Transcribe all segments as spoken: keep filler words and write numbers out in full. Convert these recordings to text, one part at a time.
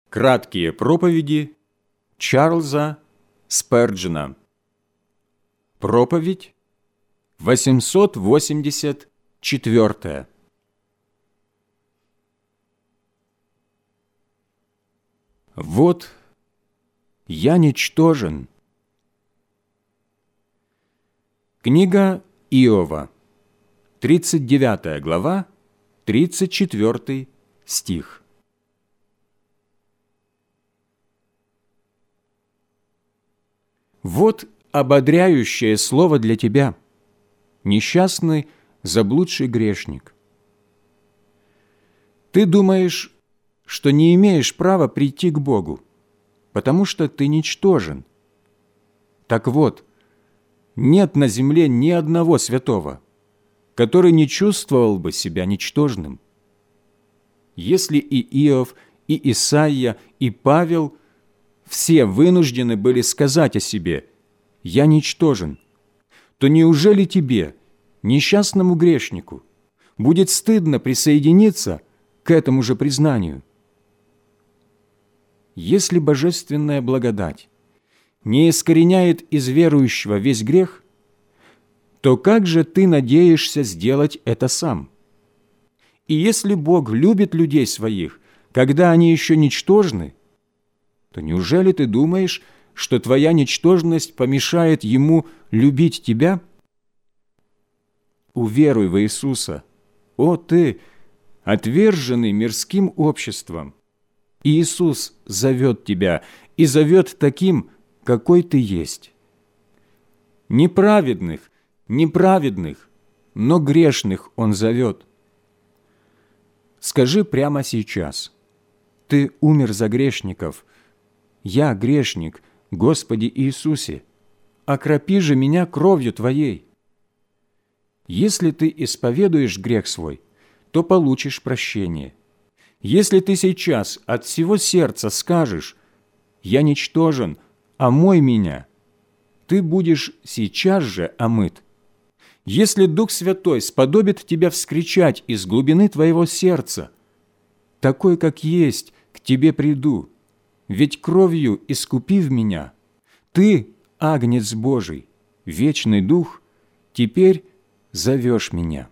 Краткие проповеди Чарльза Сперджена. Проповедь восемьсот восемьдесят четвёртая. Вот я ничтожен. Книга Иова, тридцать девятая глава, тридцать четвёртый стих. Вот ободряющее слово для тебя, несчастный, заблудший грешник. Ты думаешь, что не имеешь права прийти к Богу, потому что ты ничтожен. Так вот, нет на земле ни одного святого, который не чувствовал бы себя ничтожным. Если и Иов, и Исаия, и Павел все вынуждены были сказать о себе «Я ничтожен», то неужели тебе, несчастному грешнику, будет стыдно присоединиться к этому же признанию? Если божественная благодать не искореняет из верующего весь грех, то как же ты надеешься сделать это сам? И если Бог любит людей своих, когда они еще ничтожны, то неужели ты думаешь, что твоя ничтожность помешает Ему любить тебя? Уверуй в Иисуса, о ты, отверженный мирским обществом. Иисус зовет тебя и зовет таким, какой ты есть. Неправедных, неправедных, но грешных Он зовет. Скажи прямо сейчас: ты умер за грешников. Я грешник, Господи Иисусе, окропи же меня кровью Твоей. Если ты исповедуешь грех свой, то получишь прощение. Если ты сейчас от всего сердца скажешь «Я ничтожен, омой меня», ты будешь сейчас же омыт. Если Дух Святой сподобит тебя вскричать из глубины твоего сердца: «Такой, как есть, к тебе приду, ведь кровью искупив меня, ты, Агнец Божий, вечный Дух, теперь зовешь меня».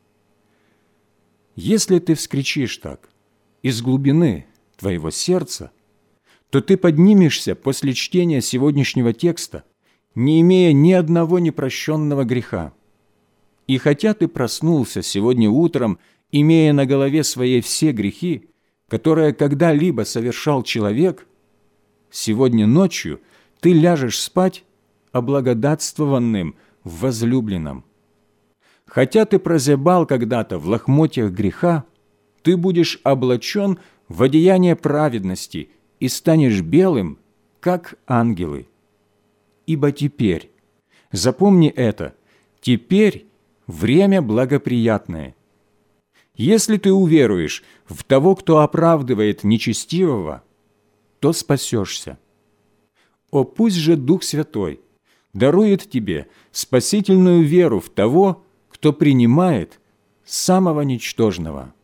Если ты вскричишь так из глубины твоего сердца, то ты поднимешься после чтения сегодняшнего текста, не имея ни одного непрощенного греха. И хотя ты проснулся сегодня утром, имея на голове своей все грехи, которые когда-либо совершал человек, сегодня ночью ты ляжешь спать облагодатствованным в возлюбленном. Хотя ты прозябал когда-то в лохмотьях греха, ты будешь облачен в одеяние праведности и станешь белым, как ангелы. Ибо теперь, запомни это, теперь время благоприятное. Если ты уверуешь в того, кто оправдывает нечестивого, то спасешься. О, пусть же Дух Святой дарует тебе спасительную веру в того, кто принимает самого ничтожного.